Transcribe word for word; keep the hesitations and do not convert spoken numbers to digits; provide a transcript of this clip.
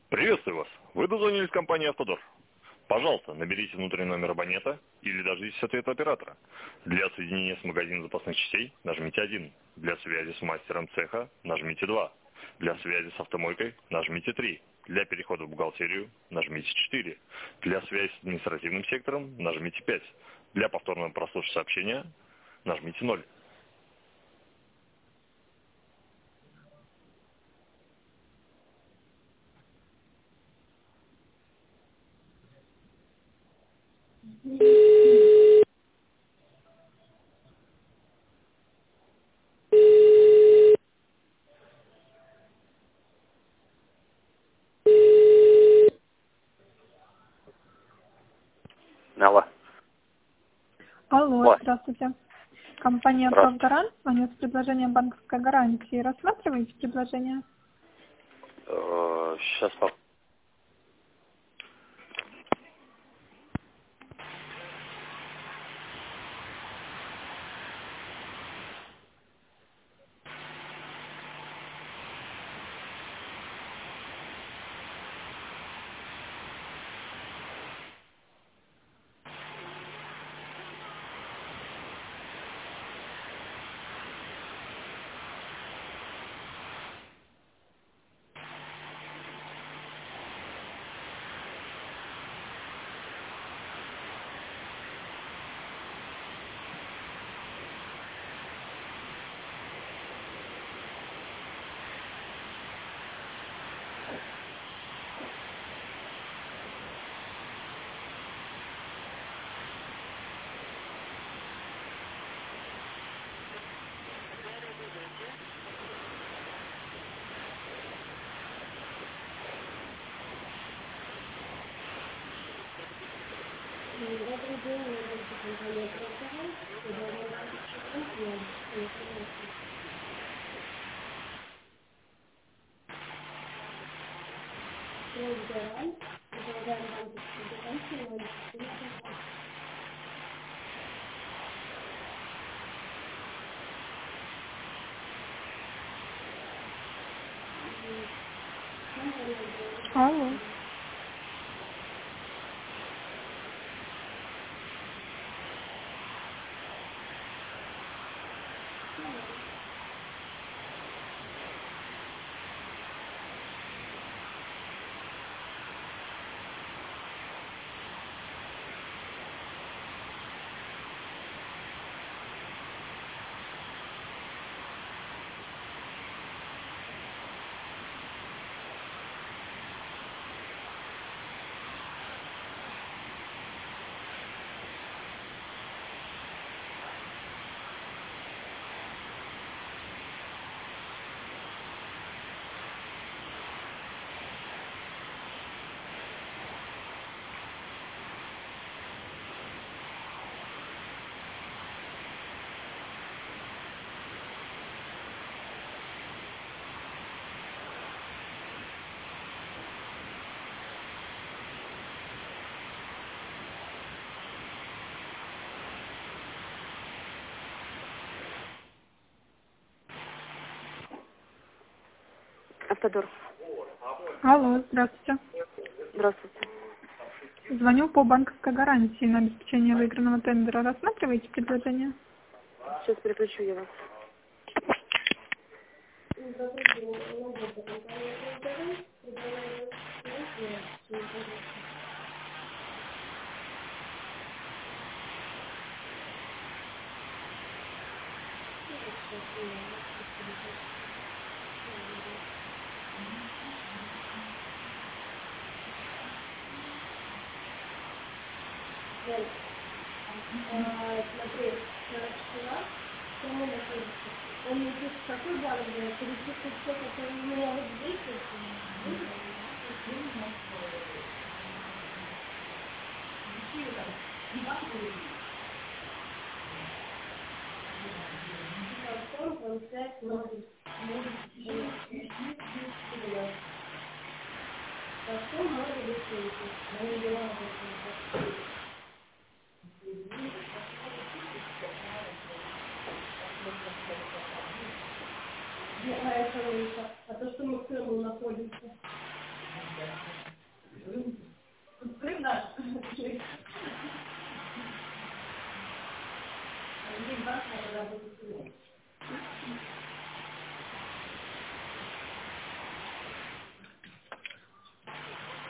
Приветствую вас. Вы дозвонились в компанию «Автодор». Пожалуйста, наберите внутренний номер абонента или дождитесь ответа оператора. Для соединения с магазином запасных частей нажмите один. Для связи с мастером цеха нажмите два. Для связи с автомойкой нажмите три. Для перехода в бухгалтерию нажмите четыре. Для связи с административным сектором нажмите пять. Для повторного прослушивания сообщения нажмите ноль. Алло. Алло, Ой, здравствуйте. Компания здравствуйте. «Правгарант» звонит с предложением банковской гарантии. Рассматриваете предложение? Э, Сейчас по... Алло. Автодор. Алло, здравствуйте. Здравствуйте. Звоню по банковской гарантии на обеспечение выигранного тендера. Рассматриваете предложение? Сейчас переключу я вас. Да.